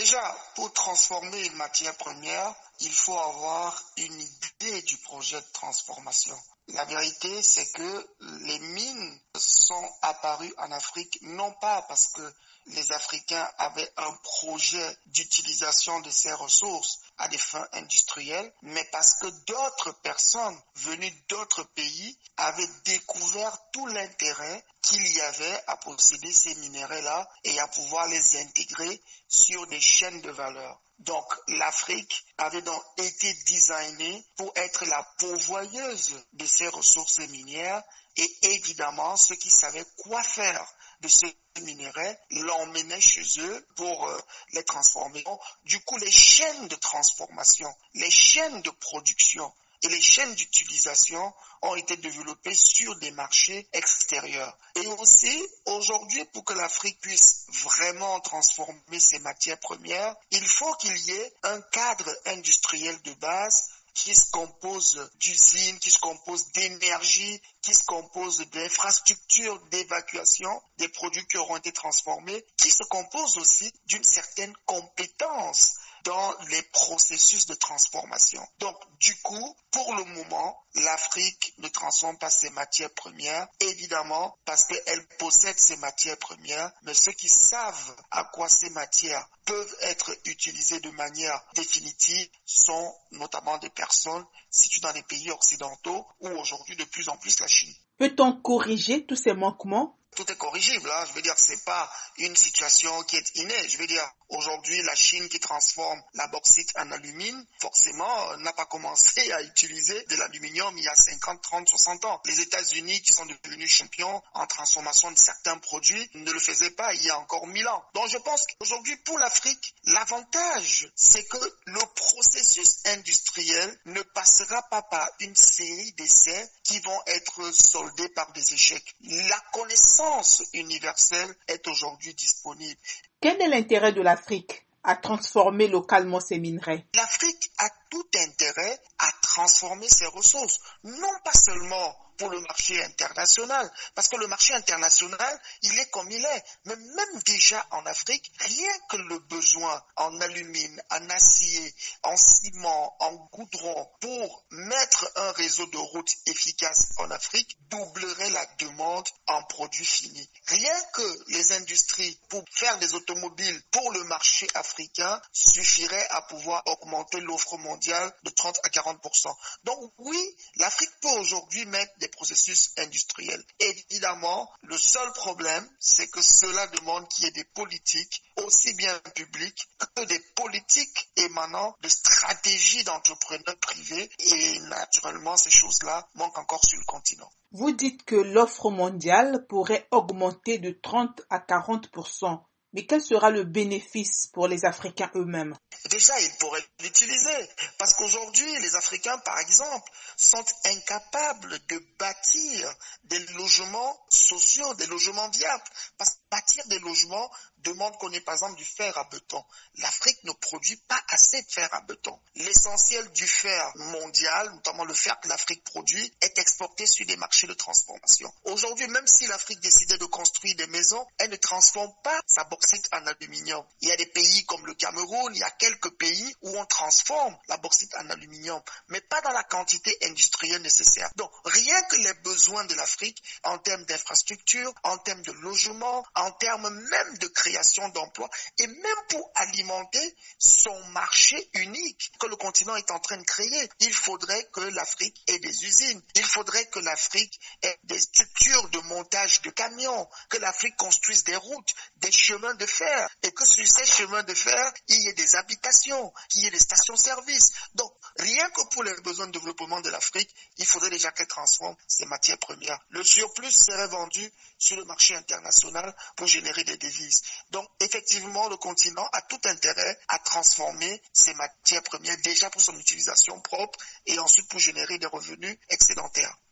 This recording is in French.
Déjà, pour transformer une matière première, il faut avoir une idée du projet de transformation. La vérité, c'est que les mines sont apparues en Afrique non pas parce que les Africains avaient un projet d'utilisation de ces ressources à des fins industrielles, mais parce que d'autres personnes venues d'autres pays avaient découvert tout l'intérêt qu'il y avait à posséder ces minéraux-là et à pouvoir les intégrer sur des chaînes de valeur. Donc l'Afrique avait donc été designée pour être la pourvoyeuse de ces ressources minières et évidemment ceux qui savaient quoi faire de ces minéraux l'emmenaient chez eux pour les transformer. Du coup, les chaînes de transformation, les chaînes de production et les chaînes d'utilisation ont été développées sur des marchés extérieurs. Et aussi, aujourd'hui, pour que l'Afrique puisse vraiment transformer ses matières premières, il faut qu'il y ait un cadre industriel de base qui se compose d'usines, qui se compose d'énergie, qui se compose d'infrastructures d'évacuation des produits qui auront été transformés, qui se compose aussi d'une certaine compétence dans les processus de transformation. Donc, du coup, pour le moment, l'Afrique ne transforme pas ses matières premières, évidemment, parce qu'elle possède ces matières premières, mais ceux qui savent à quoi ces matières peuvent être utilisées de manière définitive sont notamment des personnes situées dans les pays occidentaux ou aujourd'hui de plus en plus la Chine. Peut-on corriger tous ces manquements? Tout est corrigible, hein. Je veux dire, c'est pas une situation qui est innée. Je veux dire, aujourd'hui, la Chine qui transforme la bauxite en alumine, forcément, n'a pas commencé à utiliser de l'aluminium il y a 50, 30, 60 ans. Les États-Unis, qui sont devenus champions en transformation de certains produits, ne le faisaient pas il y a encore 1000 ans. Donc, je pense qu'aujourd'hui, pour l'Afrique, l'avantage, c'est que le processus industriel ne passera pas par une série d'essais qui vont être soldés par des échecs. La connaissance universelle est aujourd'hui disponible. Quel est l'intérêt de l'Afrique à transformer localement ses minerais? L'Afrique a tout intérêt à transformer ses ressources, non pas seulement pour le marché international, parce que le marché international, il est comme il est. Mais même déjà en Afrique, rien que le besoin en alumine, en acier, en ciment, en goudron, pour mettre un réseau de routes efficace en Afrique, doublerait la demande en produits finis. Rien que les industries pour faire des automobiles pour le marché africain suffirait à pouvoir augmenter l'offre mondiale de 30 à 40%. Donc oui, l'Afrique peut aujourd'hui mettre des processus industriels. Évidemment, le seul problème, c'est que cela demande qu'il y ait des politiques, aussi bien publiques que des politiques émanant de stratégies d'entrepreneurs privés. Et naturellement, ces choses-là manquent encore sur le continent. Vous dites que l'offre mondiale pourrait augmenter de 30 à 40%. Mais quel sera le bénéfice pour les Africains eux-mêmes? Déjà, ils pourraient l'utiliser. Parce qu'aujourd'hui, les Africains, par exemple, sont incapables de bâtir des logements sociaux, des logements viables. Parce que bâtir des logements demande qu'on ait, par exemple, du fer à béton. L'Afrique ne produit pas assez de fer à béton. L'essentiel du fer mondial, notamment le fer que l'Afrique produit, est exporté sur des marchés de transformation. Aujourd'hui, même si l'Afrique décidait de construire des maisons, elle ne transforme pas sa bauxite en aluminium. Il y a des pays comme le Cameroun, il y a quelques pays où on transforme la bauxite en aluminium, mais pas dans la quantité industrielle nécessaire. Donc, rien que les besoins de l'Afrique en termes d'infrastructure, en termes de logement, en termes même de création d'emplois et même pour alimenter son marché unique que le continent est en train de créer. Il faudrait que l'Afrique ait des usines, il faudrait que l'Afrique ait des structures de montage de camions, que l'Afrique construise des routes, des chemins de fer et que sur ces chemins de fer, il y ait des habitations, qu'il y ait des stations-service. Donc, rien que pour les besoins de développement de l'Afrique, il faudrait déjà qu'elle transforme ses matières premières. Le surplus serait vendu sur le marché international pour générer des devises. Donc, effectivement, le continent a tout intérêt à transformer ses matières premières déjà pour son utilisation propre et ensuite pour générer des revenus excédentaires.